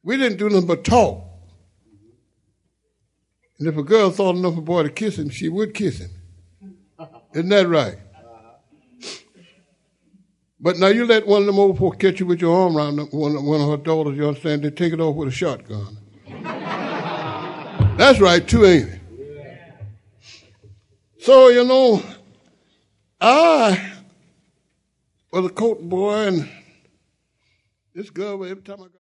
We didn't do nothing but talk. And if a girl thought enough of a boy to kiss him, she would kiss him. Isn't that right? But now you let one of them old folks catch you with your arm around one of her daughters, you understand, they take it off with a shotgun. That's right too, ain't it? So, I was a coat boy, and this girl, every time I got